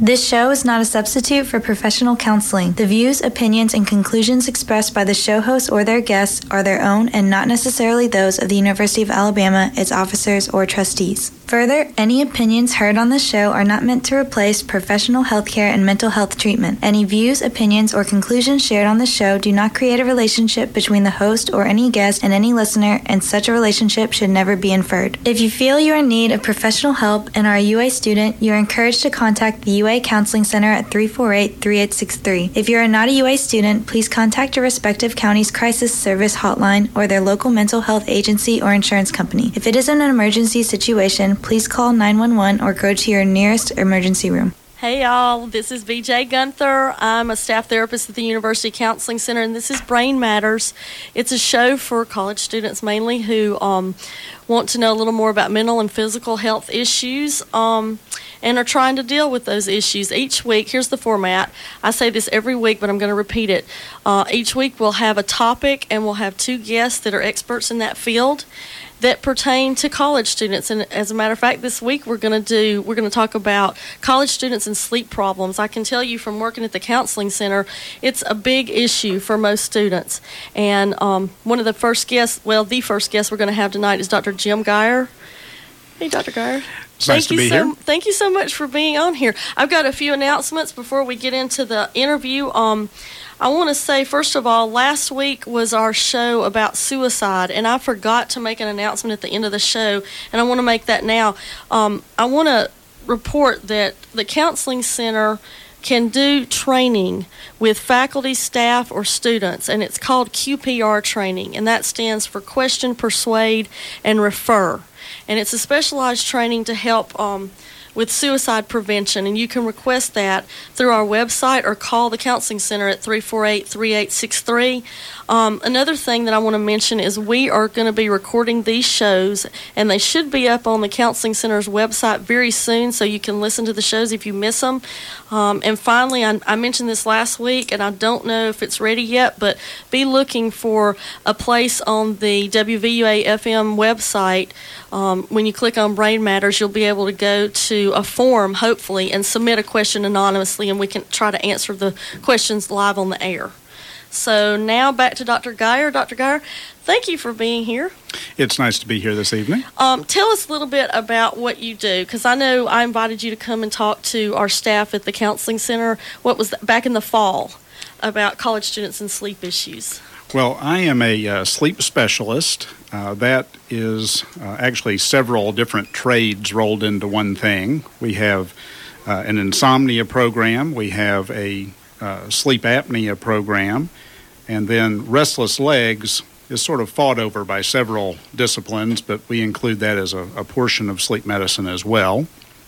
This show is not a substitute for professional counseling. The views, opinions, and conclusions expressed by the show hosts or their guests are their own and not necessarily those of the University of Alabama, its officers, or trustees. Further, any opinions heard on this show are not meant to replace professional healthcare and mental health treatment. Any views, opinions, or conclusions shared on this show do not create a relationship between the host or any guest and any listener, and such a relationship should never be inferred. If you feel you are in need of professional help and are a UA student, you are encouraged to contact the UA Counseling Center at 348-3863. If you are not a UA student, please contact your respective county's crisis service hotline or their local mental health agency or insurance company. If it is an emergency situation, please call 911 or go to your nearest emergency room. Hey y'all, this is BJ Gunther. I'm a staff therapist at the University Counseling Center, and this is Brain Matters. It's a show for college students mainly who want to know a little more about mental and physical health issues and are trying to deal with those issues. Each week, here's the format. I say this every week, but I'm going to repeat it. Each week we'll have a topic, and we'll have two guests that are experts in that field that pertain to college students. And as a matter of fact, this week we're going to talk about college students and sleep problems. I can tell you from working at the counseling center, it's a big issue for most students. And one of the first guests we're going to have tonight is Dr. Jim Geyer. Hey, Dr. Geyer. It's nice to be here. Thank you so much for being on here. I've got a few announcements before we get into the interview. I want to say, first of all, last week was our show about suicide, and I forgot to make an announcement at the end of the show, and I want to make that now. I want to report that the Counseling Center can do training with faculty, staff, or students, and it's called QPR training, and that stands for Question, Persuade, and Refer. And it's a specialized training to help with suicide prevention, and you can request that through our website or call the Counseling Center at 348-3863. Another thing that I want to mention is we are going to be recording these shows, and they should be up on the Counseling Center's website very soon, so you can listen to the shows if you miss them. And finally, I mentioned this last week, and I don't know if it's ready yet, but be looking for a place on the WVUA-FM website. When you click on Brain Matters, you'll be able to go to a form, hopefully, and submit a question anonymously, and we can try to answer the questions live on the air. So now back to Dr. Geyer. Dr. Geyer, thank you for being here. It's nice to be here this evening. Tell us a little bit about what you do, because I know I invited you to come and talk to our staff at the Counseling Center. What was that, back in the fall, about college students and sleep issues? Well, I am a sleep specialist. That is actually several different trades rolled into one thing. We have an insomnia program. We have a sleep apnea program. And then restless legs is sort of fought over by several disciplines, but we include that as a portion of sleep medicine as well.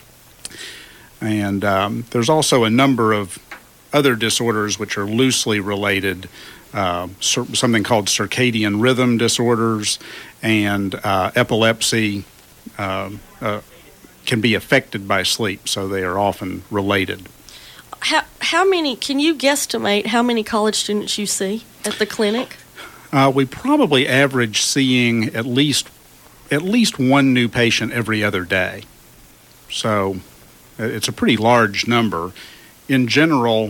And there's also a number of other disorders which are loosely related, something called circadian rhythm disorders, and epilepsy can be affected by sleep, so they are often related. How many, can you guesstimate how many college students you see at the clinic? We probably average seeing at least one new patient every other day. So it's a pretty large number. In general,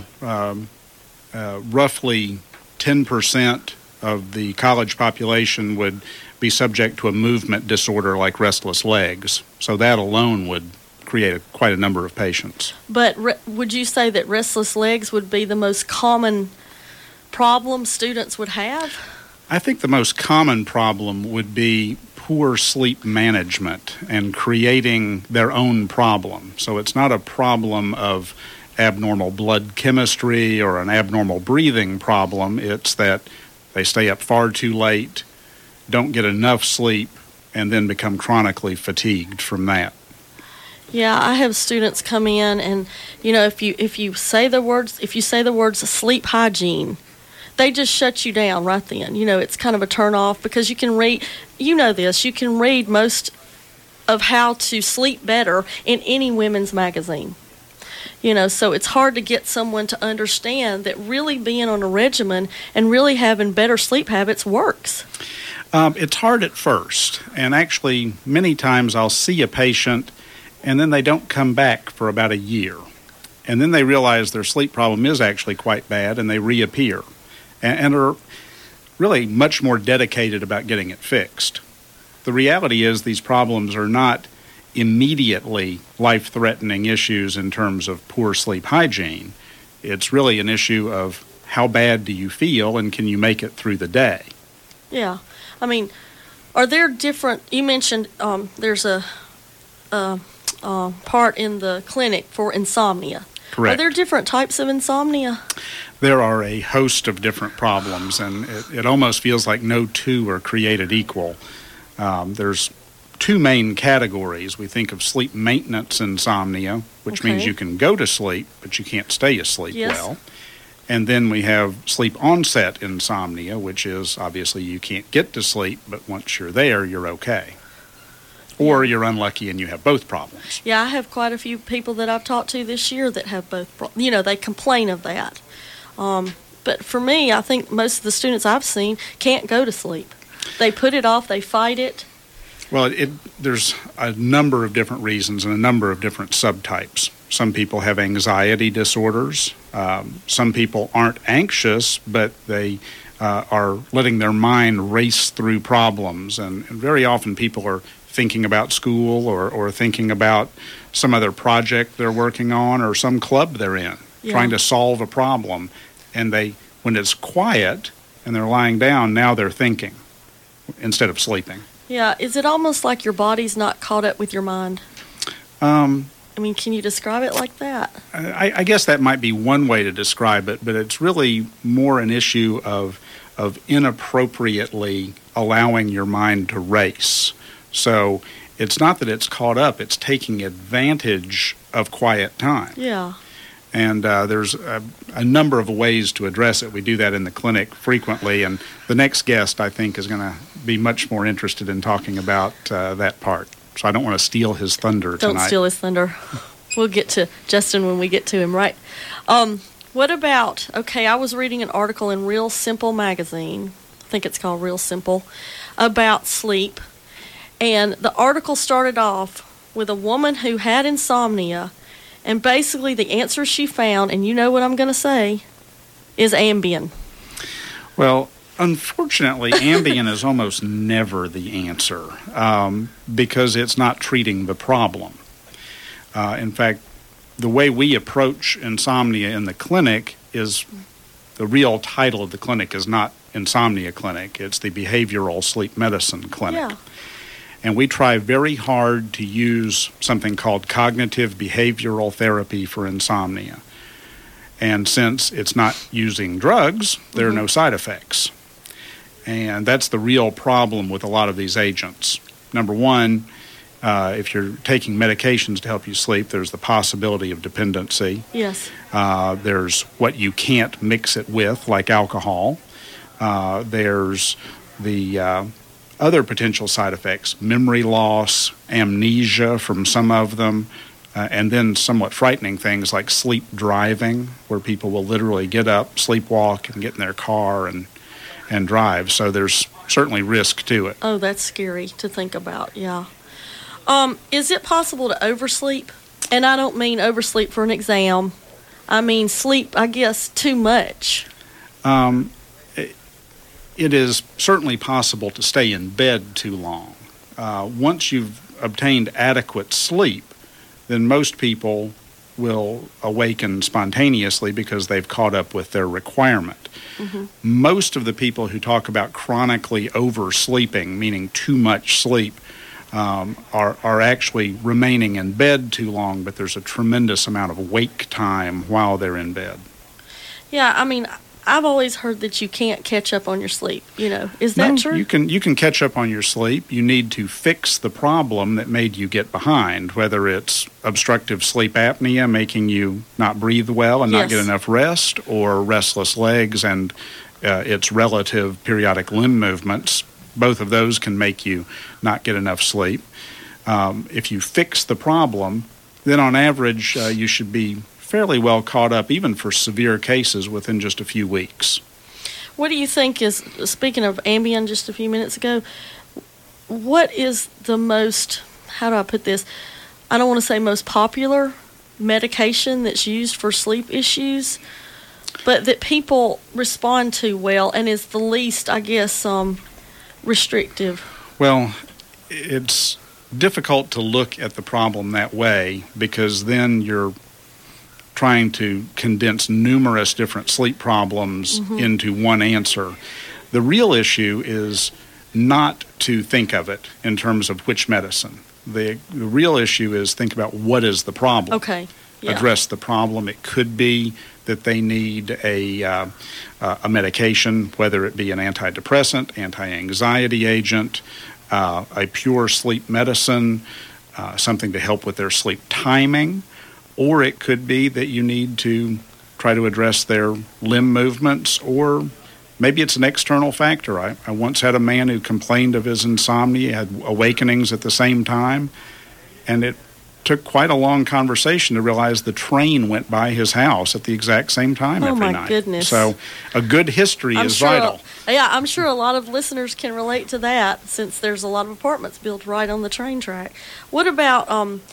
roughly 10% of the college population would be subject to a movement disorder like restless legs. So that alone would create quite a number of patients. But would you say that restless legs would be the most common problem students would have? I think the most common problem would be poor sleep management and creating their own problem. So it's not a problem of abnormal blood chemistry or an abnormal breathing problem. It's that they stay up far too late, don't get enough sleep, and then become chronically fatigued from that. Yeah, I have students come in, and if you say the words sleep hygiene, they just shut you down right then. It's kind of a turn off, because you can read, you can read most of how to sleep better in any women's magazine. So it's hard to get someone to understand that really being on a regimen and really having better sleep habits works. It's hard at first, and actually many times I'll see a patient and then they don't come back for about a year. and then they realize their sleep problem is actually quite bad, and they reappear, and are really much more dedicated about getting it fixed. The reality is these problems are not immediately life-threatening issues in terms of poor sleep hygiene. It's really an issue of how bad do you feel and can you make it through the day? Yeah. I mean, are there different, you mentioned there's a part in the clinic for insomnia. Correct. Are there different types of insomnia? There are a host of different problems, and it almost feels like no two are created equal. There's two main categories. We think of sleep maintenance insomnia, which means you can go to sleep, but you can't stay asleep well. And then we have sleep onset insomnia, which is obviously you can't get to sleep, but once you're there, you're okay. Or you're unlucky and you have both problems. Yeah, I have quite a few people that I've talked to this year that have both. They complain of that. But for me, I think most of the students I've seen can't go to sleep. They put it off, they fight it. Well, there's a number of different reasons and a number of different subtypes. Some people have anxiety disorders. Some people aren't anxious, but they are letting their mind race through problems. And very often people are thinking about school or thinking about some other project they're working on or some club they're in, trying to solve a problem. And when it's quiet and they're lying down, now they're thinking instead of sleeping. Yeah, is it almost like your body's not caught up with your mind? I mean, can you describe it like that? I guess that might be one way to describe it, but it's really more an issue of inappropriately allowing your mind to race. So it's not that it's caught up, it's taking advantage of quiet time. Yeah. And there's a number of ways to address it. We do that in the clinic frequently, and the next guest, I think, is going to be much more interested in talking about that part. So I don't want to steal his thunder tonight. Don't steal his thunder. We'll get to Justin when we get to him, right? What about, I was reading an article in Real Simple magazine, I think it's called Real Simple, about sleep. And the article started off with a woman who had insomnia, and basically the answer she found, and you know what I'm going to say, is Ambien. Well, unfortunately, Ambien is almost never the answer because it's not treating the problem. In fact, the way we approach insomnia in the clinic is, the real title of the clinic is not Insomnia Clinic, it's the Behavioral Sleep Medicine Clinic. Yeah. And we try very hard to use something called cognitive behavioral therapy for insomnia. And since it's not using drugs, there are no side effects. And that's the real problem with a lot of these agents. Number one, if you're taking medications to help you sleep, there's the possibility of dependency. Yes. There's what you can't mix it with, like alcohol. There's the other potential side effects, memory loss, amnesia from some of them, and then somewhat frightening things like sleep driving, where people will literally get up, sleepwalk, and get in their car and drive. So there's certainly risk to it. Oh, that's scary to think about, yeah. Is it possible to oversleep? And I don't mean oversleep for an exam. I mean sleep, I guess, too much. It is certainly possible to stay in bed too long. Once you've obtained adequate sleep, then most people will awaken spontaneously because they've caught up with their requirement. Most of the people who talk about chronically oversleeping, meaning too much sleep, are actually remaining in bed too long, but there's a tremendous amount of wake time while they're in bed. Yeah, I mean, I've always heard that you can't catch up on your sleep. Is that true? You can catch up on your sleep. You need to fix the problem that made you get behind, whether it's obstructive sleep apnea, making you not breathe well and not get enough rest, or restless legs and its relative periodic limb movements. Both of those can make you not get enough sleep. If you fix the problem, then on average you should be fairly well caught up, even for severe cases, within just a few weeks. What do you think is, speaking of Ambien just a few minutes ago, what is the most, how do I put this, I don't want to say most popular, medication that's used for sleep issues, but that people respond to well and is the least, I guess, restrictive? Well, it's difficult to look at the problem that way because then you're trying to condense numerous different sleep problems into one answer. The real issue is not to think of it in terms of which medicine. The real issue is think about what is the problem. Okay. Yeah. Address the problem. It could be that they need a medication, whether it be an antidepressant, anti-anxiety agent, a pure sleep medicine, something to help with their sleep timing, or it could be that you need to try to address their limb movements, or maybe it's an external factor. I once had a man who complained of his insomnia, had awakenings at the same time, and it took quite a long conversation to realize the train went by his house at the exact same time every night. Oh, my goodness. So a good history is vital. Yeah, I'm sure a lot of listeners can relate to that since there's a lot of apartments built right on the train track. What about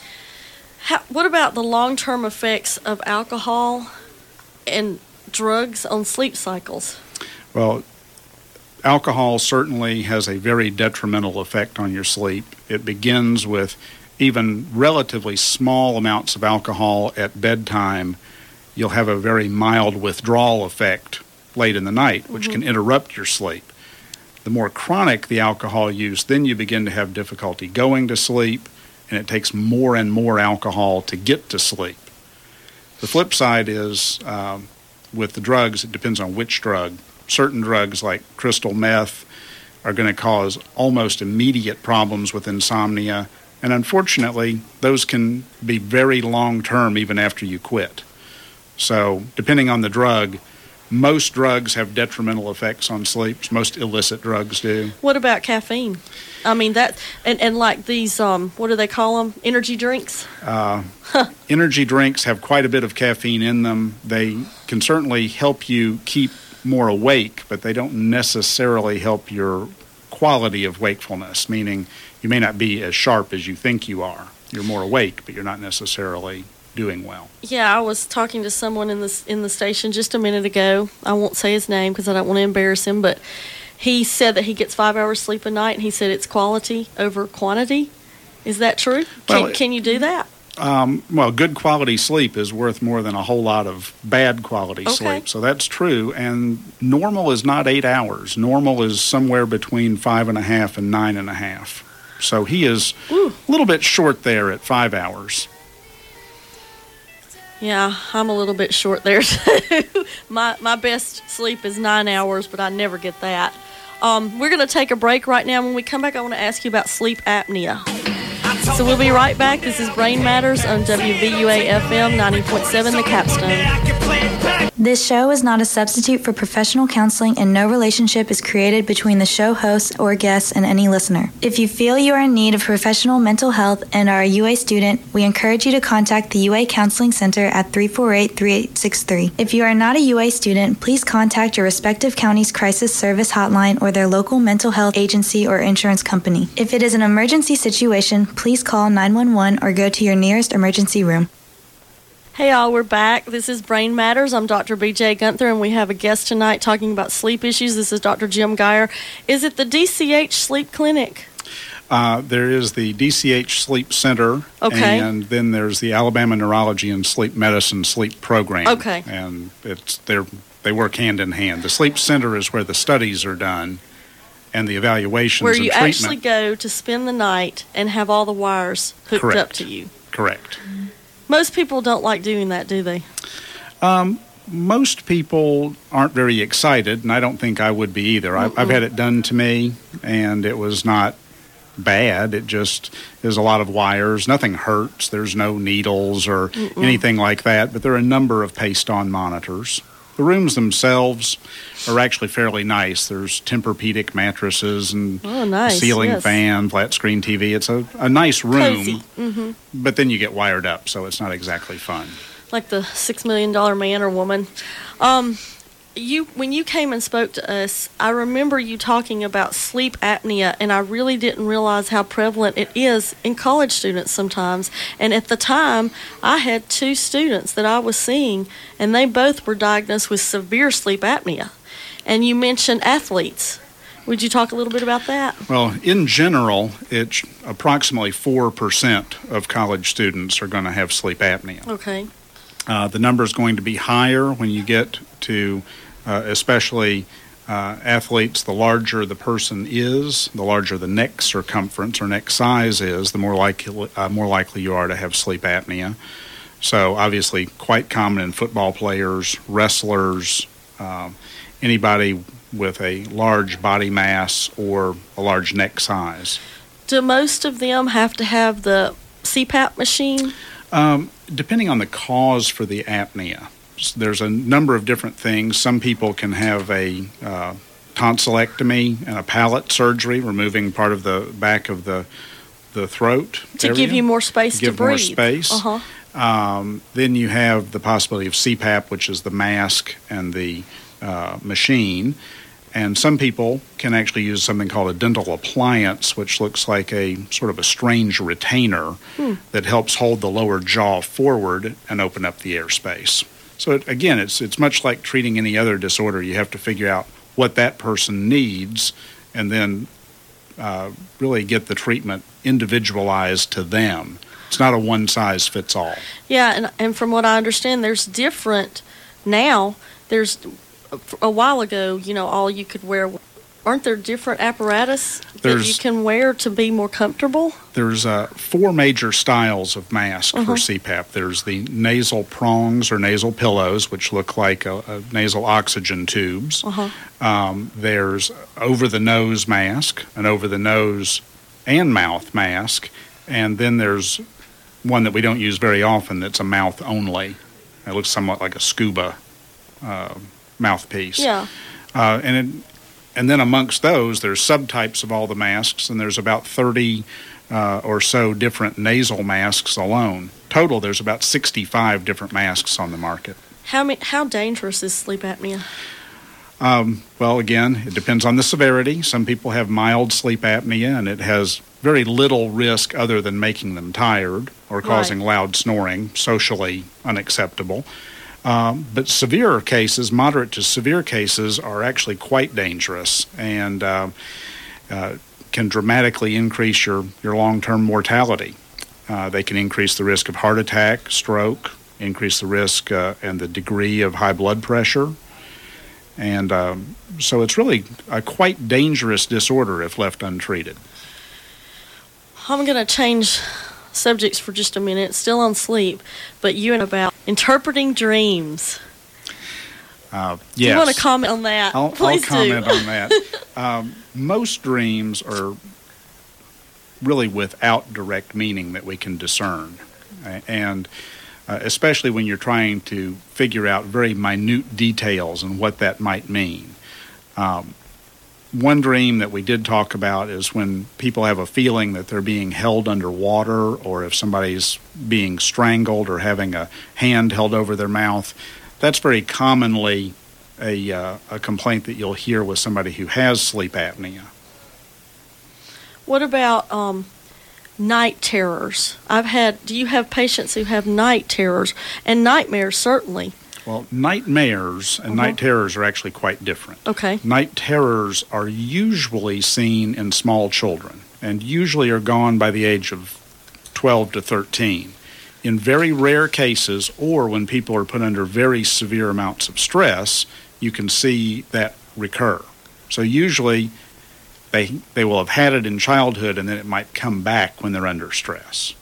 the long-term effects of alcohol and drugs on sleep cycles? Well, alcohol certainly has a very detrimental effect on your sleep. It begins with even relatively small amounts of alcohol at bedtime. You'll have a very mild withdrawal effect late in the night, which can interrupt your sleep. The more chronic the alcohol use, then you begin to have difficulty going to sleep, and it takes more and more alcohol to get to sleep. The flip side is with the drugs, it depends on which drug. Certain drugs like crystal meth are going to cause almost immediate problems with insomnia, and unfortunately, those can be very long-term even after you quit. So depending on the drug, most drugs have detrimental effects on sleep. Most illicit drugs do. What about caffeine? I mean, that, and like these, what do they call them? Energy drinks? Energy drinks have quite a bit of caffeine in them. They can certainly help you keep more awake, but they don't necessarily help your quality of wakefulness, meaning you may not be as sharp as you think you are. You're more awake, but you're not necessarily doing well. Yeah, I was talking to someone in the station just a minute ago. I won't say his name because I don't want to embarrass him, but he said that he gets 5 hours sleep a night, and he said it's quality over quantity. Is that true? Can you do that? Well, good quality sleep is worth more than a whole lot of bad quality sleep. So that's true. And normal is not 8 hours. Normal is somewhere between 5.5 and 9.5. So he is a little bit short there at 5 hours. Yeah, I'm a little bit short there too. My best sleep is 9 hours, but I never get that. We're going to take a break right now. When we come back, I want to ask you about sleep apnea. So we'll be right back. This is Brain Matters on WVUA FM 90.7 The Capstone. This show is not a substitute for professional counseling, and no relationship is created between the show host or guests and any listener. If you feel you are in need of professional mental health and are a UA student, we encourage you to contact the UA Counseling Center at 348-3863. If you are not a UA student, please contact your respective county's crisis service hotline or their local mental health agency or insurance company. If it is an emergency situation, please call 911 or go to your nearest emergency room. Hey y'all, we're back. This is Brain Matters. I'm Dr. B.J. Gunther, and we have a guest tonight talking about sleep issues. This is Dr. Jim Geyer. Is it the DCH Sleep Clinic? There is the DCH Sleep Center, and then there's the Alabama Neurology and Sleep Medicine Sleep Program. Okay. And they work hand in hand. The Sleep Center is where the studies are done and the evaluations and treatment. Where you actually go to spend the night and have all the wires hooked up to you. Correct. Most people don't like doing that, do they? Most people aren't very excited, and I don't think I would be either. I've had it done to me, and it was not bad. It just is a lot of wires. Nothing hurts. There's no needles or anything like that, but there are a number of paste-on monitors. The rooms themselves are actually fairly nice. There's Tempur-Pedic mattresses and ceiling fan, flat-screen TV. It's a nice room, but then you get wired up, so it's not exactly fun. Like the $6 million man or woman. when you came and spoke to us, I remember you talking about sleep apnea, and I really didn't realize how prevalent it is in college students sometimes. And at the time, I had 2 students that I was seeing, and they both were diagnosed with severe sleep apnea. And you mentioned athletes. Would you talk a little bit about that? Well, in general, it's approximately 4% of college students are going to have sleep apnea. Okay. The number is going to be higher when you get to especially athletes. The larger the person is, the larger the neck circumference or neck size is, the more likely you are to have sleep apnea. So obviously quite common in football players, wrestlers, anybody with a large body mass or a large neck size. Do most of them have to have the CPAP machine? Depending on the cause for the apnea. There's a number of different things. Some people can have a tonsillectomy and a palate surgery, removing part of the back of the throat to area, give you more space to breathe. More space. Uh-huh. Then you have the possibility of CPAP, which is the mask and the machine. And some people can actually use something called a dental appliance, which looks like a sort of a strange retainer that helps hold the lower jaw forward and open up the airspace. So again, it's much like treating any other disorder. You have to figure out what that person needs and then really get the treatment individualized to them. It's not a one-size-fits-all. Yeah, and from what I understand, there's different now. There's a while ago, all you could wear. Aren't there different apparatus that you can wear to be more comfortable? There's 4 major styles of mask for CPAP. There's the nasal prongs or nasal pillows, which look like a nasal oxygen tubes. There's over-the-nose mask, an over-the-nose and mouth mask, and then there's one that we don't use very often that's a mouth only. It looks somewhat like a scuba mouthpiece. Yeah. And then amongst those, there's subtypes of all the masks, and there's about 30 or so different nasal masks alone. Total, there's about 65 different masks on the market. How dangerous is sleep apnea? Well, again, it depends on the severity. Some people have mild sleep apnea, and it has very little risk other than making them tired or causing loud snoring, socially unacceptable. But severe cases, moderate to severe cases, are actually quite dangerous and can dramatically increase your long-term mortality. They can increase the risk of heart attack, stroke, increase the risk and the degree of high blood pressure. And so it's really a quite dangerous disorder if left untreated. I'm going to change subjects for just a minute, still on sleep, but about interpreting dreams. Yes. Do you want to comment on that? I'll Please comment do. on that. Most dreams are really without direct meaning that we can discern. And especially when you're trying to figure out very minute details and what that might mean. One dream that we did talk about is when people have a feeling that they're being held underwater, or if somebody's being strangled or having a hand held over their mouth. That's very commonly a complaint that you'll hear with somebody who has sleep apnea. What about night terrors? Do you have patients who have night terrors and nightmares, certainly? Well, nightmares and night terrors are actually quite different. Okay. Night terrors are usually seen in small children and usually are gone by the age of 12 to 13. In very rare cases, or when people are put under very severe amounts of stress, you can see that recur. So usually they will have had it in childhood and then it might come back when they're under stress.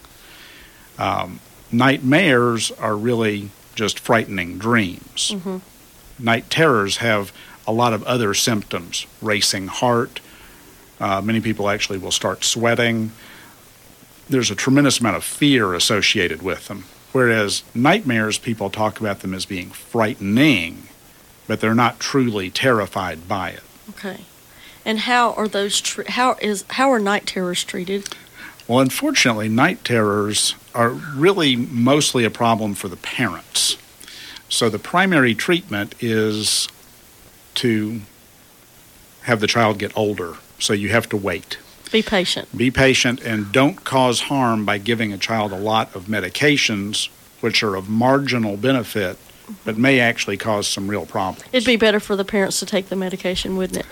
Nightmares are really just frightening dreams. Night terrors have a lot of other symptoms: racing heart. Many people actually will start sweating. There's a tremendous amount of fear associated with them. Whereas nightmares, people talk about them as being frightening, but they're not truly terrified by it. Okay. And how are how are night terrors treated? Well, unfortunately, night terrors are really mostly a problem for the parents. So the primary treatment is to have the child get older, so you have to wait. Be patient. Be patient, and don't cause harm by giving a child a lot of medications, which are of marginal benefit, but may actually cause some real problems. It'd be better for the parents to take the medication, wouldn't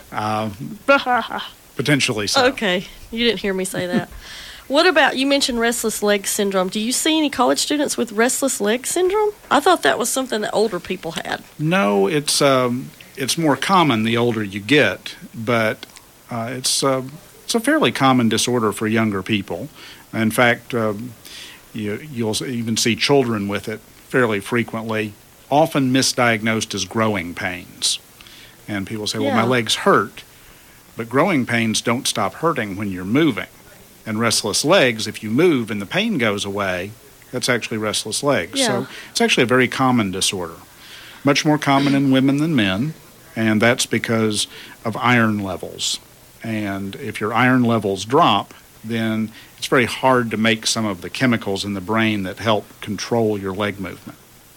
it? Potentially so. Okay. You didn't hear me say that. What about, you mentioned restless leg syndrome. Do you see any college students with restless leg syndrome? I thought that was something that older people had. No, it's more common the older you get, but it's a fairly common disorder for younger people. In fact, you'll even see children with it fairly frequently, often misdiagnosed as growing pains. And people say, well, my legs hurt, but growing pains don't stop hurting when you're moving. And restless legs, if you move and the pain goes away, that's actually restless legs. Yeah. So it's actually a very common disorder. Much more common in women than men, and that's because of iron levels. And if your iron levels drop, then it's very hard to make some of the chemicals in the brain that help control your leg movement.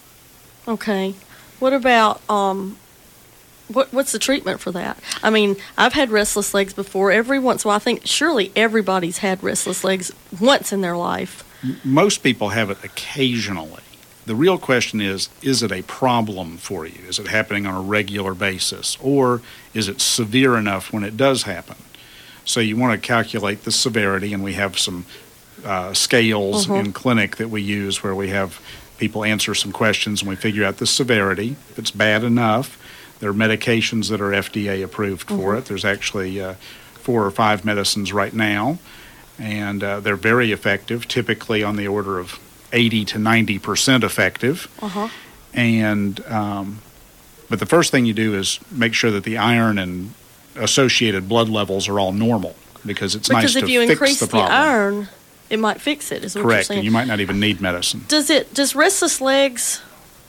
Okay. What about, what's the treatment for that? I mean, I've had restless legs before. Every once in a while, I think surely everybody's had restless legs once in their life. Most people have it occasionally. The real question is it a problem for you? Is it happening on a regular basis? Or is it severe enough when it does happen? So you want to calculate the severity, and we have some scales in clinic that we use where we have people answer some questions and we figure out the severity. If it's bad enough, there are medications that are FDA approved for it. There's actually 4 or 5 medicines right now, and they're very effective, typically on the order of 80 to 90% effective. And but the first thing you do is make sure that the iron and associated blood levels are all normal, because it's nice to fix the problem. Because if you increase the iron, it might fix it, is what you're saying. Correct, and you might not even need medicine. Does restless legs,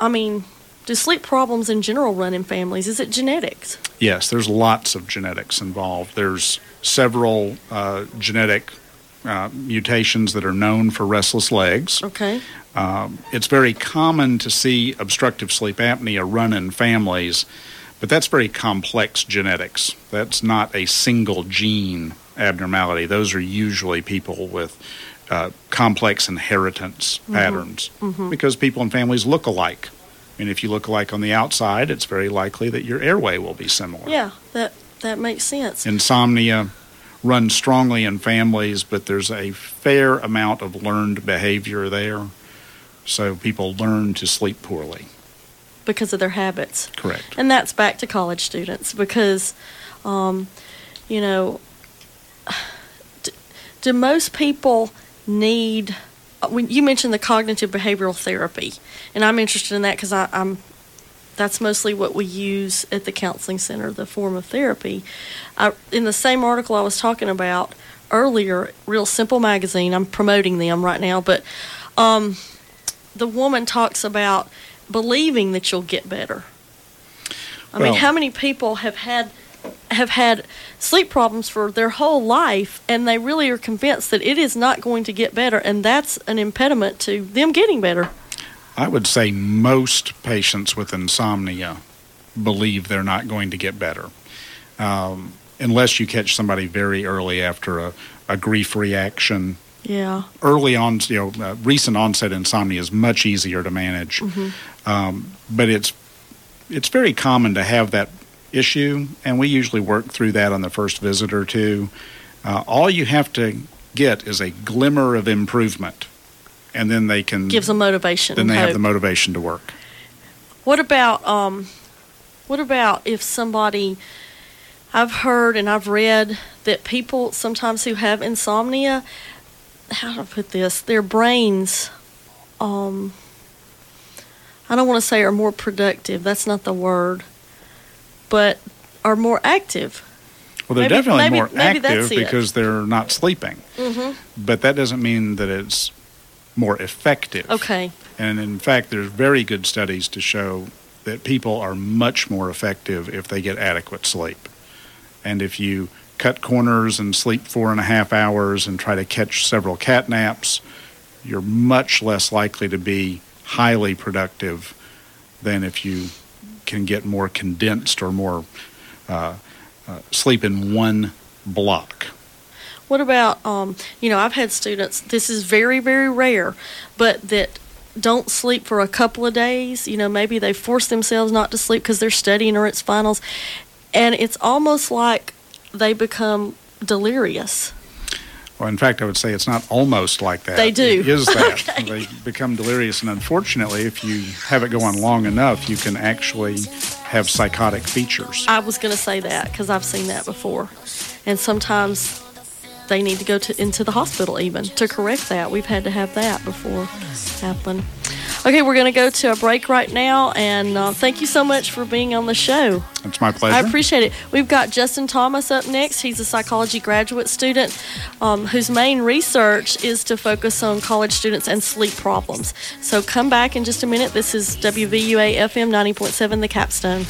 do sleep problems in general run in families? Is it genetics? Yes, there's lots of genetics involved. There's several genetic mutations that are known for restless legs. Okay. It's very common to see obstructive sleep apnea run in families, but that's very complex genetics. That's not a single gene abnormality. Those are usually people with complex inheritance patterns, because people and families look alike. And if you look alike on the outside, it's very likely that your airway will be similar. Yeah, that makes sense. Insomnia runs strongly in families, but there's a fair amount of learned behavior there. So people learn to sleep poorly. Because of their habits. Correct. And that's back to college students, because, do most people need... When you mentioned the cognitive behavioral therapy, and I'm interested in that because that's mostly what we use at the counseling center, the form of therapy. In the same article I was talking about earlier, Real Simple magazine, I'm promoting them right now, but the woman talks about believing that you'll get better. I mean, how many people have had sleep problems for their whole life, and they really are convinced that it is not going to get better, and that's an impediment to them getting better? I would say most patients with insomnia believe they're not going to get better, unless you catch somebody very early after a grief reaction. Yeah. Early on, recent onset insomnia is much easier to manage, but it's very common to have that issue, and we usually work through that on the first visit or two. All you have to get is a glimmer of improvement, and then they can... Gives them motivation. Then they have the motivation to work. What about if somebody... I've heard and I've read that people sometimes who have insomnia, how do I put this? Their brains, I don't want to say are more productive. That's not the word. But are more active. Well, they're definitely more active because they're not sleeping. But that doesn't mean that it's more effective. Okay. And in fact, there's very good studies to show that people are much more effective if they get adequate sleep. And if you cut corners and sleep 4.5 hours and try to catch several cat naps, you're much less likely to be highly productive than if you can get more condensed or more sleep in one block. What about, I've had students, this is very, very rare, but that don't sleep for a couple of days. Maybe they force themselves not to sleep because they're studying or it's finals. And it's almost like they become delirious. Well, in fact, I would say it's not almost like that. They do. It is that. Okay. They become delirious, and unfortunately, if you have it go on long enough, you can actually have psychotic features. I was going to say that because I've seen that before. And sometimes they need to go into the hospital even to correct that. We've had to have that before happen. Okay, we're going to go to a break right now, and thank you so much for being on the show. It's my pleasure. I appreciate it. We've got Justin Thomas up next. He's a psychology graduate student whose main research is to focus on college students and sleep problems. So come back in just a minute. This is WVUA FM 90.7, The Capstone.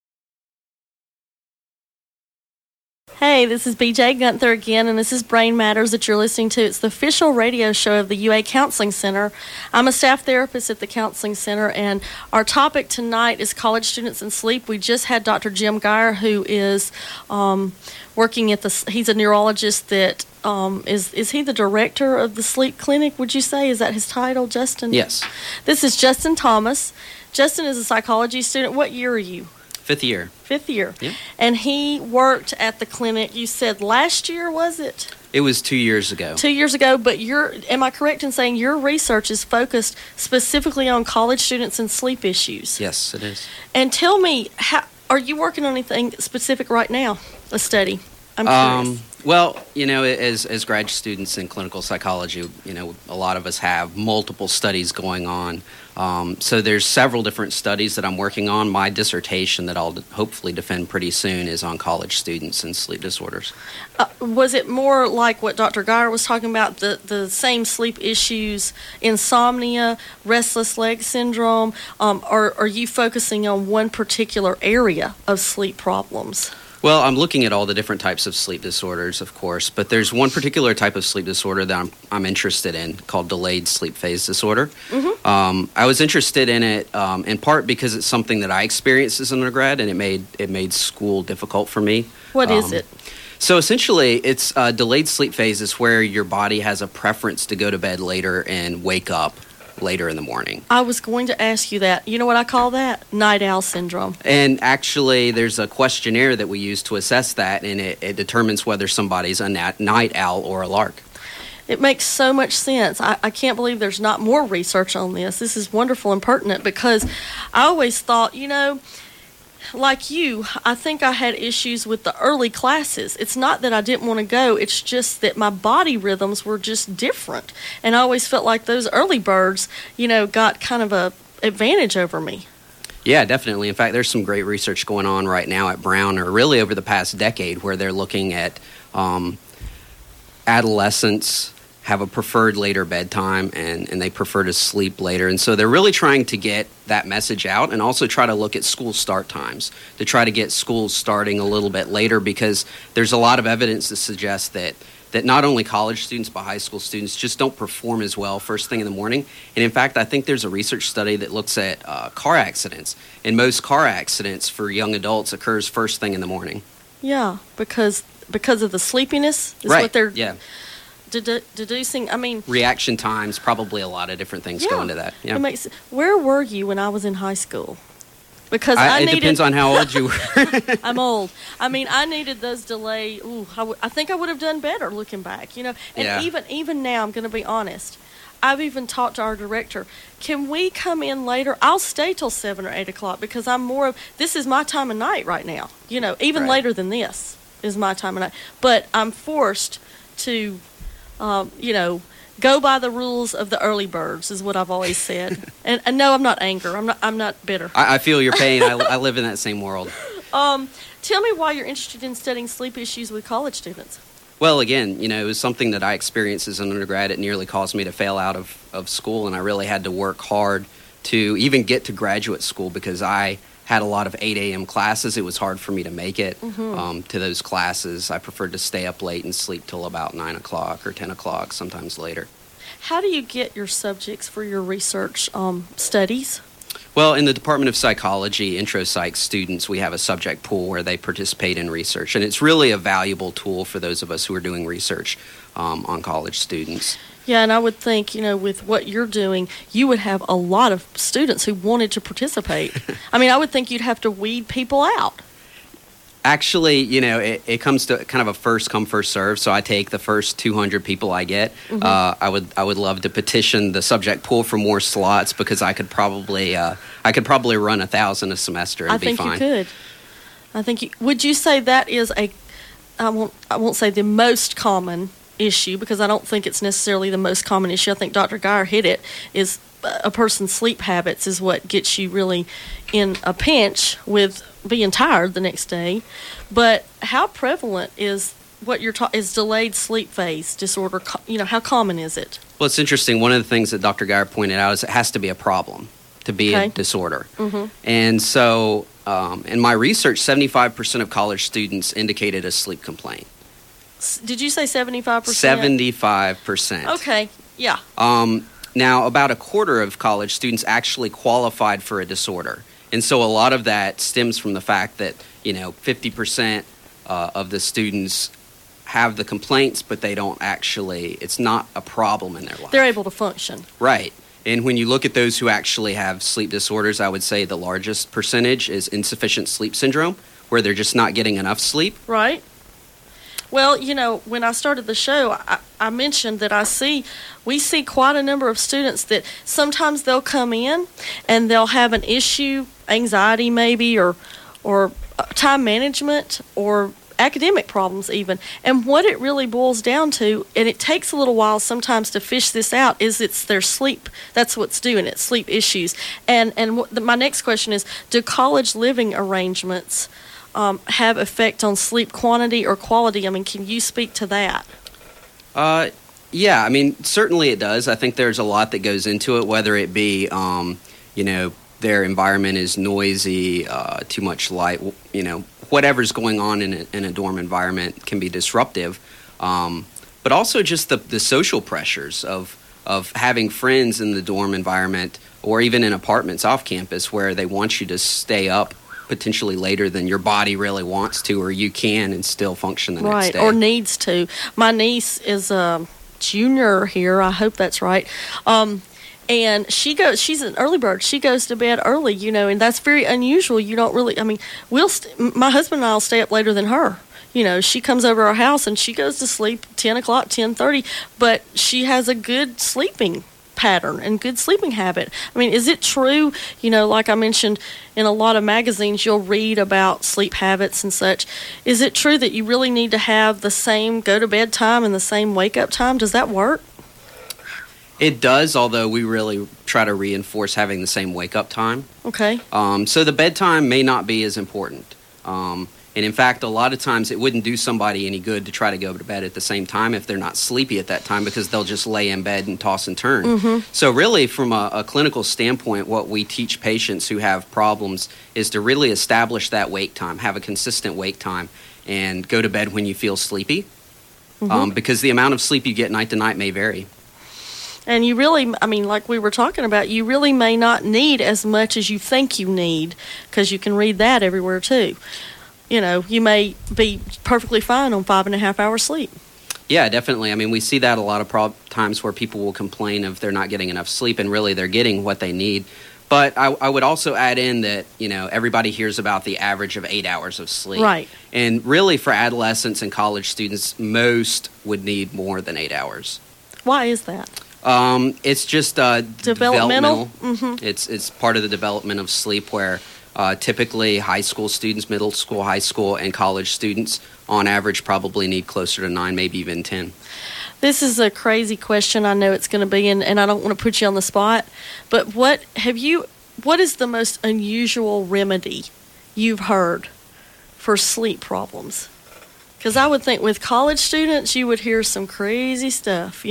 Hey, this is BJ Gunther again, and this is Brain Matters that you're listening to. It's the official radio show of the UA Counseling Center. I'm a staff therapist at the Counseling Center, and our topic tonight is college students and sleep. We just had Dr. Jim Geyer, who is working at he's a neurologist that is he the director of the sleep clinic, would you say? Is that his title, Justin? Yes. This is Justin Thomas. Justin is a psychology student. What year are you? Fifth year. Yeah. And he worked at the clinic, you said last year, was it? It was 2 years ago. 2 years ago, but am I correct in saying your research is focused specifically on college students and sleep issues? Yes, it is. And tell me, are you working on anything specific right now, a study? I'm curious. Well, as grad students in clinical psychology, a lot of us have multiple studies going on. So there's several different studies that I'm working on. My dissertation that I'll hopefully defend pretty soon is on college students and sleep disorders. Was it more like what Dr. Geyer was talking about, the same sleep issues, insomnia, restless leg syndrome, or are you focusing on one particular area of sleep problems? Well, I'm looking at all the different types of sleep disorders, of course, but there's one particular type of sleep disorder that I'm interested in called delayed sleep phase disorder. Mm-hmm. I was interested in it in part because it's something that I experienced as an undergrad, and it made school difficult for me. What is it? So essentially, it's delayed sleep phase is where your body has a preference to go to bed later and wake up later in the morning. I was going to ask you that. You know what I call that? Night owl syndrome. And actually, there's a questionnaire that we use to assess that, and it determines whether somebody's a night owl or a lark. It makes so much sense. I can't believe there's not more research on this. This is wonderful and pertinent because I always thought, like you, I think I had issues with the early classes. It's not that I didn't want to go. It's just that my body rhythms were just different. And I always felt like those early birds, got kind of a advantage over me. Yeah, definitely. In fact, there's some great research going on right now at Brown, or really over the past decade, where they're looking at adolescents have a preferred later bedtime and they prefer to sleep later. And so they're really trying to get that message out and also try to look at school start times to try to get schools starting a little bit later, because there's a lot of evidence to suggest that not only college students but high school students just don't perform as well first thing in the morning. And in fact, I think there's a research study that looks at car accidents. And most car accidents for young adults occurs first thing in the morning. Yeah, because of the sleepiness is right. what they're... Yeah. Deducing, reaction times, probably a lot of different things go into that. Yeah. Where were you when I was in high school? Because it depends on how old you were. I'm old. I needed those delay. I think I would have done better looking back, And even now, I'm going to be honest. I've even talked to our director. Can we come in later? I'll stay till 7 or 8 o'clock because this is my time of night right now. Even later than this is my time of night. But I'm forced to... go by the rules of the early birds is what I've always said. and no, I'm not angry. I'm not bitter. I feel your pain. I live in that same world. Tell me why you're interested in studying sleep issues with college students. Well, again, it was something that I experienced as an undergrad. It nearly caused me to fail out of school, and I really had to work hard to even get to graduate school because I had a lot of 8 a.m. classes. It was hard for me to make it to those classes. I preferred to stay up late and sleep till about 9 o'clock or 10 o'clock, sometimes later. How do you get your subjects for your research studies? Well, in the Department of Psychology, intro psych students, we have a subject pool where they participate in research, and it's really a valuable tool for those of us who are doing research on college students. Yeah, and I would think, with what you're doing, you would have a lot of students who wanted to participate. I mean, I would think you'd have to weed people out. Actually, it comes to kind of a first come, first serve. So I take the first 200 people I get. Mm-hmm. I would love to petition the subject pool for more slots because I could probably run 1,000 a semester and be fine. I think you could. Would you say that is I won't say the most common issue, because I don't think it's necessarily the most common issue. I think Dr. Geyer hit it, is a person's sleep habits is what gets you really in a pinch with being tired the next day. But how prevalent is what you're is delayed sleep phase disorder? How common is it? Well, it's interesting. One of the things that Dr. Geyer pointed out is it has to be a problem to be a disorder. Mm-hmm. And so in my research, 75% of college students indicated a sleep complaint. Did you say 75%? 75%. Okay, yeah. Now, about a quarter of college students actually qualified for a disorder. And so a lot of that stems from the fact that, 50% of the students have the complaints, but they don't actually, it's not a problem in their life. They're able to function. Right. And when you look at those who actually have sleep disorders, I would say the largest percentage is insufficient sleep syndrome, where they're just not getting enough sleep. Right. Well, when I started the show, I mentioned that we see quite a number of students that sometimes they'll come in and they'll have an issue, anxiety maybe, or time management, or academic problems even. And what it really boils down to, and it takes a little while sometimes to fish this out, is it's their sleep. That's what's doing it, sleep issues. And my next question is, do college living arrangements have effect on sleep quantity or quality? I mean, can you speak to that? Yeah, I mean, certainly it does. I think there's a lot that goes into it, whether it be, their environment is noisy, too much light, whatever's going on in a dorm environment can be disruptive. But also just the social pressures of having friends in the dorm environment, or even in apartments off campus where they want you to stay up potentially later than your body really wants to, or you can, and still function the next day. Right, or needs to. My niece is a junior here. I hope that's right. And she's an early bird. She goes to bed early, and that's very unusual. You don't really, my husband and I will stay up later than her. She comes over our house and she goes to sleep 10 o'clock, 10:30, but she has a good sleeping pattern and good sleeping habit. I mean, is it true, like I mentioned, in a lot of magazines you'll read about sleep habits and such. Is it true that you really need to have the same go to bed time and the same wake up time? Does that work? It does, although we really try to reinforce having the same wake up time. Okay. So the bedtime may not be as important. And in fact, a lot of times it wouldn't do somebody any good to try to go to bed at the same time if they're not sleepy at that time, because they'll just lay in bed and toss and turn. Mm-hmm. So really, from a clinical standpoint, what we teach patients who have problems is to really establish that wake time, have a consistent wake time, and go to bed when you feel sleepy, because the amount of sleep you get night to night may vary. And you really, like we were talking about, you really may not need as much as you think you need, because you can read that everywhere too. You may be perfectly fine on 5.5 hours sleep. Yeah, definitely. I mean, we see that a lot of times where people will complain if they're not getting enough sleep, and really they're getting what they need. But I would also add in that, everybody hears about the average of 8 hours of sleep. Right. And really for adolescents and college students, most would need more than 8 hours. Why is that? It's just developmental. Mm-hmm. It's part of the development of sleep, where typically high school students, middle school, high school, and college students on average probably need closer to 9, maybe even 10. This is a crazy question. I know it's going to be, and I don't want to put you on the spot, but what is the most unusual remedy you've heard for sleep problems? Because I would think with college students, you would hear some crazy stuff,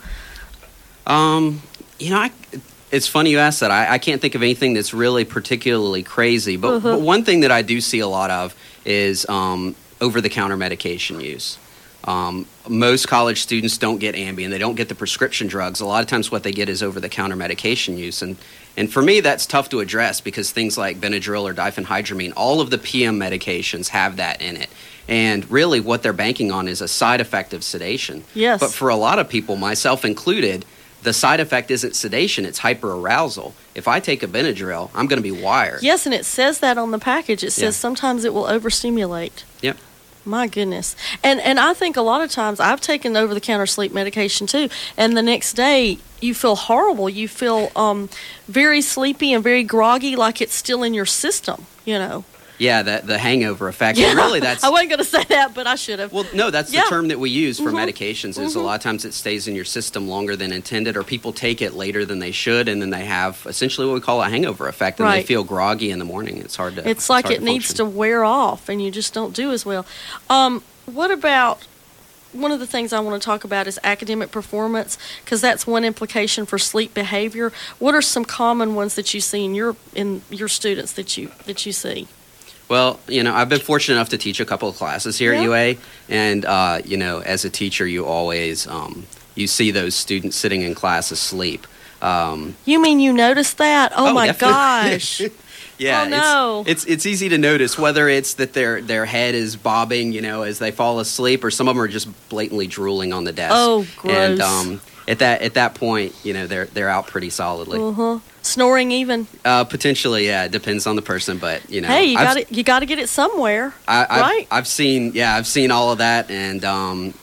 It's funny you ask that. I can't think of anything that's really particularly crazy, but one thing that I do see a lot of is over-the-counter medication use. Most college students don't get Ambien. They don't get the prescription drugs. A lot of times what they get is over-the-counter medication use. And for me, that's tough to address because things like Benadryl or diphenhydramine, all of the PM medications have that in it. And really what they're banking on is a side effect of sedation. Yes. But for a lot of people, myself included, the side effect isn't sedation, it's hyperarousal. If I take a Benadryl, I'm going to be wired. Yes, and it says that on the package. It says Yeah. sometimes it will overstimulate. Yep. My goodness. And I think a lot of times I've taken over-the-counter sleep medication too, and the next day you feel horrible. You feel very sleepy and very groggy, like it's still in your system, you know. Yeah, the hangover effect. And really, that's... I wasn't going to say that, but I should have. Well, no, that's Yeah. the term that we use for Mhm. medications is a lot of times it stays in your system longer than intended, or people take it later than they should, and then they have essentially what we call a hangover effect, and they Right. feel groggy in the morning. It's hard to... It's like hard it needs function. to wear off, and you just don't do as well. What about... One of the things I want to talk about is academic performance, because that's one implication for sleep behavior. What are some common ones that you see in your students that you see? Well, I've been fortunate enough to teach a couple of classes here at Yeah. UA, and, as a teacher, you always, you see those students sitting in class asleep. You mean you noticed that? Oh my definitely. gosh. Yeah, Oh, no. it's easy to notice whether it's that their head is bobbing, as they fall asleep, or some of them are just blatantly drooling on the desk. Oh, gross. And at that point, they're out pretty solidly. Uh-huh. Snoring even. Potentially, yeah, it depends on the person, but Hey, you got to get it somewhere, right? I've seen all of that, and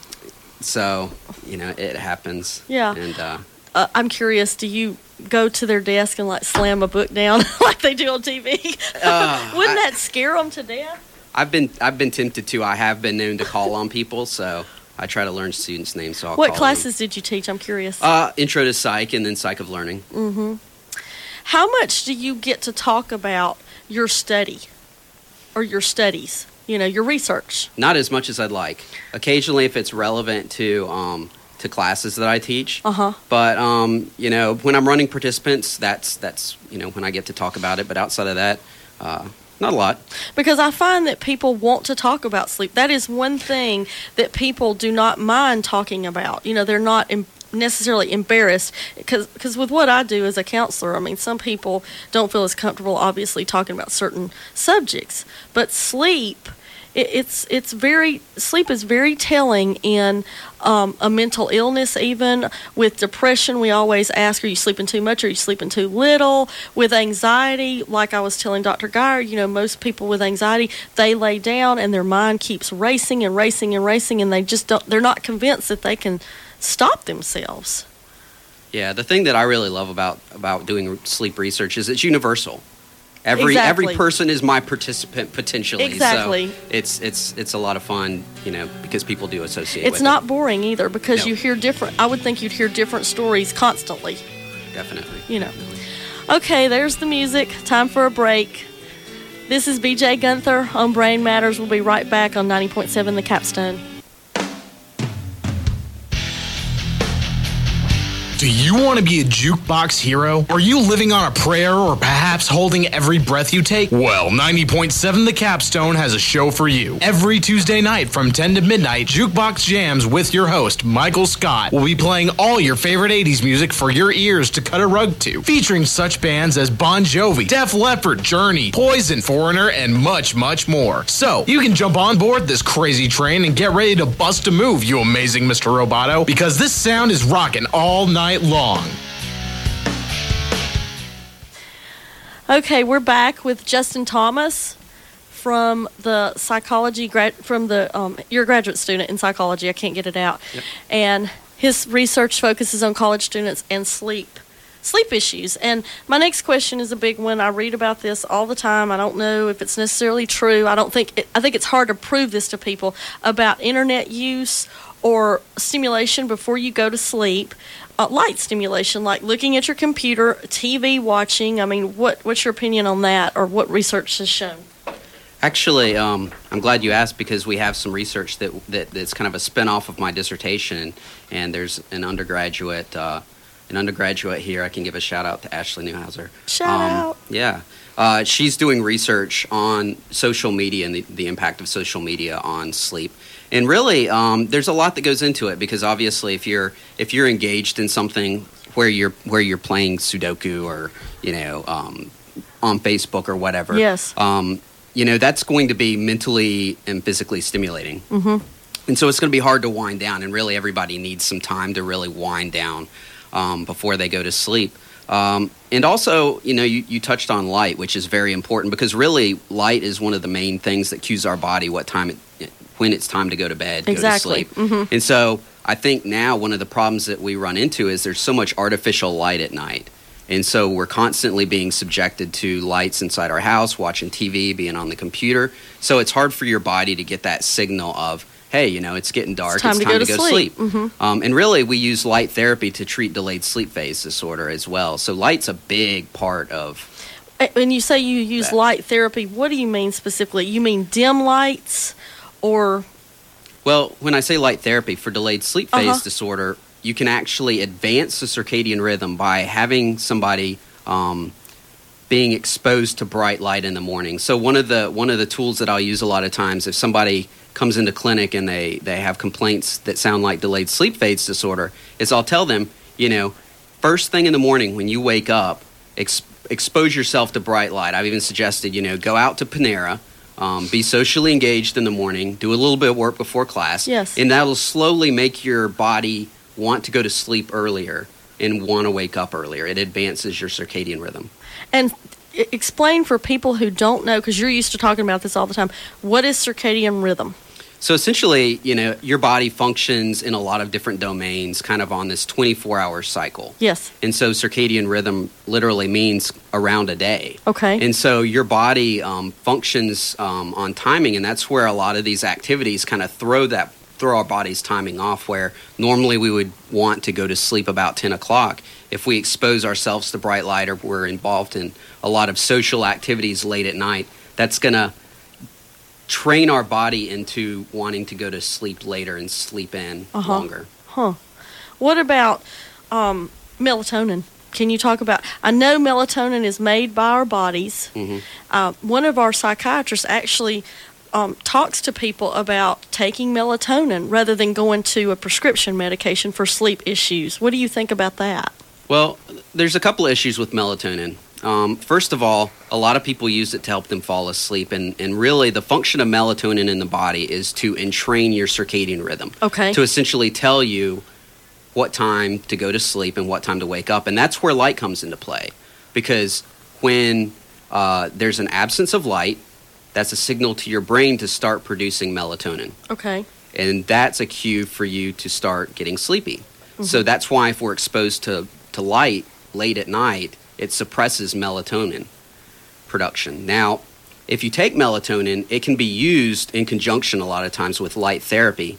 so it happens. Yeah. And I'm curious, do you go to their desk and like slam a book down like they do on TV? Wouldn't that scare them to death? I've been tempted to. I have been known to call on people, so I try to learn students' names. So I'll What call classes did you teach? I'm curious. them. Intro to Psych, and then Psych of Learning. Mm-hmm. How much do you get to talk about your study or your studies? Your research. Not as much as I'd like. Occasionally, if it's relevant to classes that I teach. Uh-huh. But when I'm running participants, that's when I get to talk about it. But outside of that, not a lot. Because I find that people want to talk about sleep. That is one thing that people do not mind talking about. They're not necessarily embarrassed. Because with what I do as a counselor, I mean, some people don't feel as comfortable, obviously, talking about certain subjects. But sleep... sleep is very telling in a mental illness. Even with depression, we always ask, are you sleeping too much, or are you sleeping too little? With anxiety, like I was telling Dr. Geyer, most people with anxiety, they lay down and their mind keeps racing and racing and racing, and they're not convinced that they can stop themselves. Yeah, the thing that I really love about doing sleep research is it's universal. Every person is my participant potentially. Exactly. So it's a lot of fun, because people do associate with It's not it. boring either, because No. you hear different. I would think you'd hear different stories constantly. Definitely. Okay, there's the music. Time for a break. This is BJ Gunther on Brain Matters. We'll be right back on 90.7 The Capstone. Do you want to be a jukebox hero? Are you living on a prayer, or perhaps holding every breath you take? Well, 90.7 The Capstone has a show for you. Every Tuesday night from 10 to midnight, Jukebox Jams with your host, Michael Scott, will be playing all your favorite 80s music for your ears to cut a rug to, featuring such bands as Bon Jovi, Def Leppard, Journey, Poison, Foreigner, and much, much more. So, you can jump on board this crazy train and get ready to bust a move, you amazing Mr. Roboto, because this sound is rocking all night long. Okay, we're back with Justin Thomas from the psychology you're a graduate student in psychology. I can't get it out. Yep. And his research focuses on college students and sleep issues. And my next question is a big one. I read about this all the time. I don't know if it's necessarily true. I think it's hard to prove this to people about internet use or stimulation before you go to sleep. Light stimulation, like looking at your computer, TV watching. I mean, what's your opinion on that, or what research has shown? Actually, I'm glad you asked, because we have some research that's kind of a spin-off of my dissertation, and there's an undergraduate here. I can give a shout out to Ashley Newhouser. Shout out. Yeah. She's doing research on social media and the impact of social media on sleep. And really, there's a lot that goes into it, because obviously, if you're engaged in something where you're playing Sudoku or on Facebook or whatever, yes, that's going to be mentally and physically stimulating. Mm-hmm. And so it's going to be hard to wind down. And really, everybody needs some time to really wind down before they go to sleep. And also, you touched on light, which is very important, because really light is one of the main things that cues our body when it's time to go to bed, exactly. Go to sleep. Mm-hmm. And so I think now one of the problems that we run into is there's so much artificial light at night. And so we're constantly being subjected to lights inside our house, watching TV, being on the computer. So it's hard for your body to get that signal of, hey, it's getting dark. It's time to go to sleep. Mm-hmm. And really, we use light therapy to treat delayed sleep phase disorder as well. So light's a big part of. When you say you use light therapy, what do you mean specifically? You mean dim lights, or? Well, when I say light therapy for delayed sleep phase disorder, you can actually advance the circadian rhythm by having somebody being exposed to bright light in the morning. So one of the tools that I'll use a lot of times, if somebody comes into clinic and they have complaints that sound like delayed sleep phase disorder, is I'll tell them, first thing in the morning when you wake up, expose yourself to bright light. I've even suggested, go out to Panera, be socially engaged in the morning, do a little bit of work before class, yes, and that'll slowly make your body want to go to sleep earlier and want to wake up earlier. It advances your circadian rhythm. And explain for people who don't know, because you're used to talking about this all the time, what is circadian rhythm? So essentially, your body functions in a lot of different domains kind of on this 24-hour cycle. Yes. And so circadian rhythm literally means around a day. Okay. And so your body functions on timing, and that's where a lot of these activities kind of throw our body's timing off, where normally we would want to go to sleep about 10 o'clock. If we expose ourselves to bright light or we're involved in a lot of social activities late at night, that's going to train our body into wanting to go to sleep later and sleep in longer. What about melatonin? Can you talk about, I know melatonin is made by our bodies. Mm-hmm. One of our psychiatrists actually talks to people about taking melatonin rather than going to a prescription medication for sleep issues. What do you think about that? Well, there's a couple of issues with melatonin. First of all, a lot of people use it to help them fall asleep, and really the function of melatonin in the body is to entrain your circadian rhythm. Okay. To essentially tell you what time to go to sleep and what time to wake up, and that's where light comes into play. Because when there's an absence of light, that's a signal to your brain to start producing melatonin. Okay. And that's a cue for you to start getting sleepy. Mm-hmm. So that's why if we're exposed to light late at night, it suppresses melatonin production. Now, if you take melatonin, it can be used in conjunction a lot of times with light therapy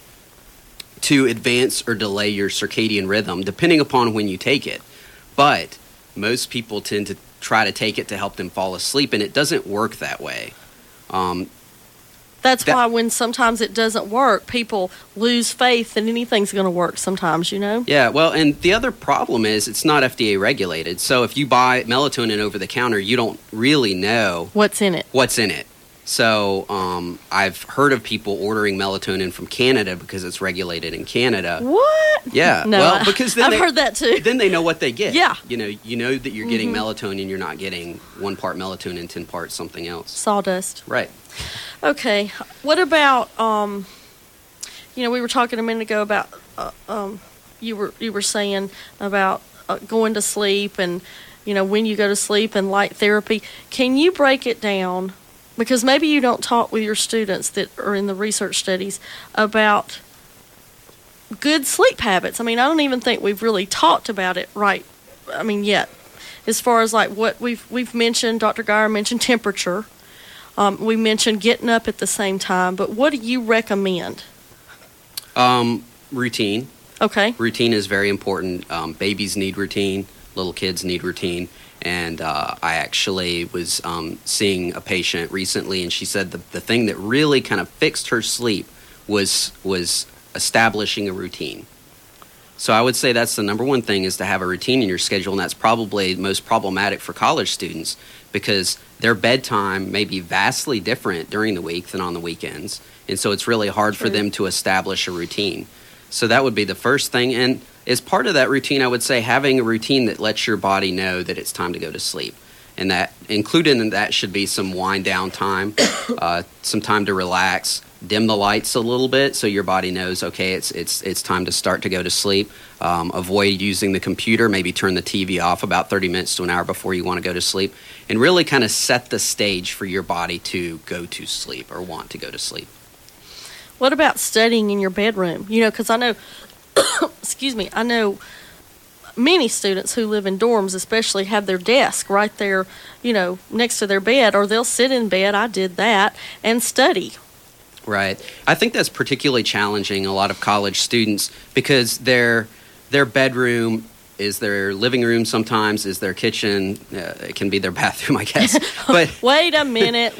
to advance or delay your circadian rhythm, depending upon when you take it. But most people tend to try to take it to help them fall asleep, and it doesn't work that way. That's why when sometimes it doesn't work, people lose faith that anything's going to work sometimes, Yeah, well, and the other problem is it's not FDA regulated. So if you buy melatonin over the counter, you don't really know what's in it. So I've heard of people ordering melatonin from Canada because it's regulated in Canada. What? Yeah. No, well, because then I've heard that too. Then they know what they get. Yeah. You know that you're getting melatonin. You're not getting 1 part melatonin, 10 parts something else. Sawdust. Right. Okay. What about we were talking a minute ago about you were saying about going to sleep and when you go to sleep and light therapy. Can you break it down? Because maybe you don't talk with your students that are in the research studies about good sleep habits. I mean, I don't even think we've really talked about it yet. As far as like what we've mentioned, Dr. Geyer mentioned temperature. We mentioned getting up at the same time, but what do you recommend? Routine. Okay. Routine is very important. Babies need routine. Little kids need routine. And I actually was seeing a patient recently, and she said the thing that really kind of fixed her sleep was establishing a routine. So I would say that's the number one thing, is to have a routine in your schedule, and that's probably most problematic for college students because their bedtime may be vastly different during the week than on the weekends. And so it's really hard for them to establish a routine. So that would be the first thing. And as part of that routine, I would say having a routine that lets your body know that it's time to go to sleep. And that included in that should be some wind down time, some time to relax, dim the lights a little bit so your body knows, okay, it's time to start to go to sleep. Avoid using the computer, maybe turn the TV off about 30 minutes to an hour before you want to go to sleep, and really kind of set the stage for your body to go to sleep or want to go to sleep. What about studying in your bedroom? You know, because I know, excuse me, I know many students who live in dorms especially have their desk right there, you know, next to their bed, or they'll sit in bed, I did that, and study. Right. I think that's particularly challenging a lot of college students because their bedroom is their living room sometimes, is their kitchen. It can be their bathroom, I guess. But wait a minute.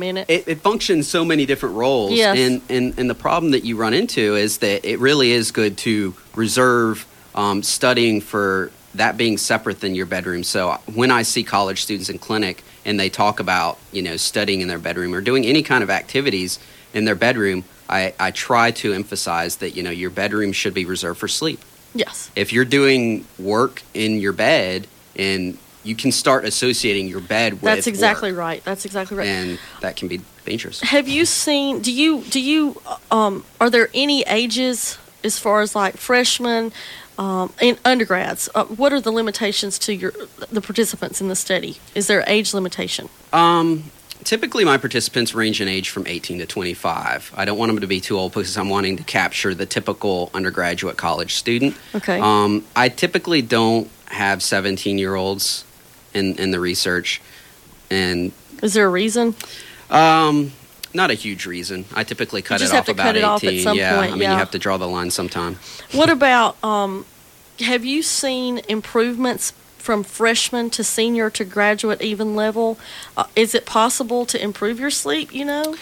It functions so many different roles. Yes. And the problem that you run into is that it really is good to reserve studying for that being separate than your bedroom. So when I see college students in clinic and they talk about, you know, studying in their bedroom or doing any kind of activities in their bedroom, I try to emphasize that, you know, your bedroom should be reserved for sleep. Yes. If you're doing work in your bed, and you can start associating your bed with That's exactly work, right. That's exactly right. and that can be dangerous. Have you seen, do you are there any ages as far as like freshmen and undergrads? What are the limitations to the participants in the study? Is there an age limitation? Typically, my participants range in age from 18 to 25. I don't want them to be too old because I'm wanting to capture the typical undergraduate college student. Okay. I typically don't have 17-year-olds in the research. And is there a reason? Not a huge reason. I typically cut it off about 18. Off at some point, I mean, you have to draw the line sometime. What about, have you seen improvements from freshman to senior to graduate even level? Is it possible to improve your sleep, you know?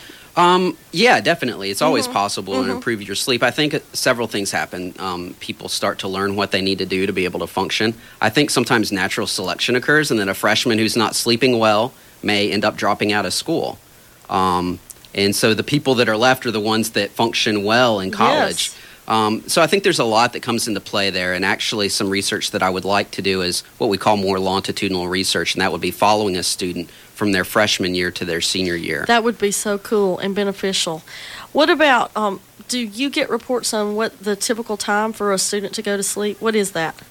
Yeah, definitely. It's always possible to improve your sleep. I think several things happen. People start to learn what they need to do to be able to function. I think sometimes natural selection occurs, and then a freshman who's not sleeping well may end up dropping out of school. And so the people that are left are the ones that function well in college. Yes. So I think there's a lot that comes into play there, and actually some research that I would like to do is what we call more longitudinal research, and that would be following a student from their freshman year to their senior year. That would be so cool and beneficial. What about, do you get reports on what the typical time for a student to go to sleep? What is that?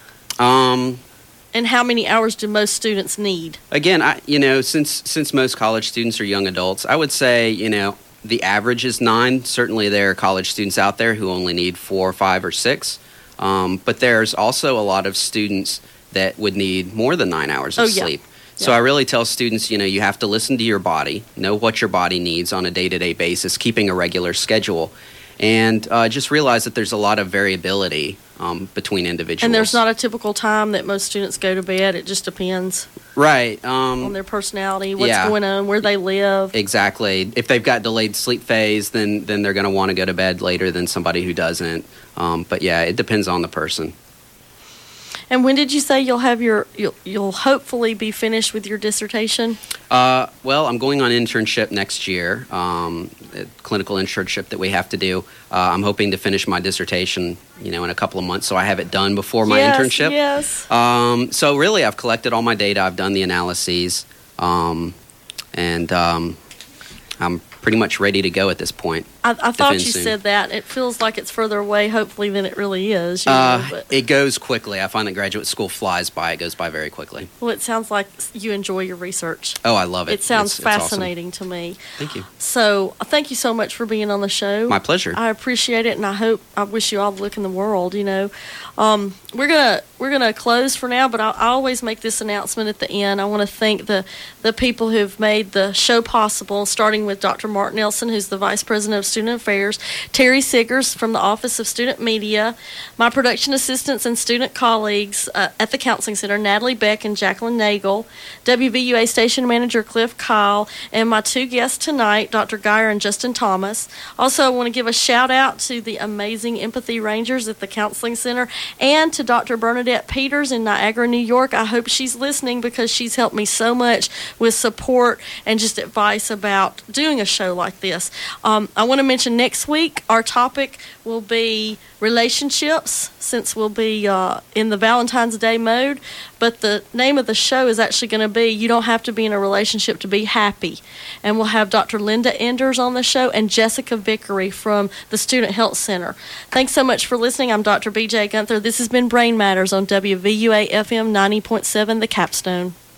And how many hours do most students need? Again, since most college students are young adults, I would say, the average is 9. Certainly there are college students out there who only need 4 or 5 or 6. But there's also a lot of students that would need more than 9 hours of sleep. So I really tell students, you have to listen to your body, know what your body needs on a day-to-day basis, keeping a regular schedule, and just realize that there's a lot of variability between individuals. And there's not a typical time that most students go to bed. It just depends. Right. On their personality, what's going on, where they live. Exactly. If they've got delayed sleep phase, then they're going to want to go to bed later than somebody who doesn't. But yeah, it depends on the person. And when did you say you'll hopefully be finished with your dissertation? Well, I'm going on internship next year, a clinical internship that we have to do. I'm hoping to finish my dissertation, in a couple of months, so I have it done before my internship. Yes. So really, I've collected all my data. I've done the analyses, and I'm pretty much ready to go at this point. I thought you said that. It feels like it's further away, hopefully, than it really is. It goes quickly. I find that graduate school flies by. It goes by very quickly. Well, it sounds like you enjoy your research. Oh, I love it. It sounds fascinating to me. Thank you. So, thank you so much for being on the show. My pleasure. I appreciate it, and I wish you all the luck in the world, We're gonna close for now, but I always make this announcement at the end. I want to thank the people who've made the show possible, starting with Dr. Mark Nelson, who's the Vice President of Student Affairs, Terry Siggers from the Office of Student Media, my production assistants and student colleagues at the Counseling Center, Natalie Beck and Jacqueline Nagel, WVUA Station Manager Cliff Kyle, and my 2 guests tonight, Dr. Geyer and Justin Thomas. Also, I want to give a shout out to the amazing Empathy Rangers at the Counseling Center and to Dr. Bernadette Bernadette Peters in Niagara, New York. I hope she's listening because she's helped me so much with support and just advice about doing a show like this. I want to mention next week our topic will be relationships, since we'll be in the Valentine's Day mode. But the name of the show is actually going to be You Don't Have to Be in a Relationship to Be Happy. And we'll have Dr. Linda Enders on the show and Jessica Vickery from the Student Health Center. Thanks so much for listening. I'm Dr. BJ Gunther. This has been Brain Matters on WVUA FM 90.7 The Capstone.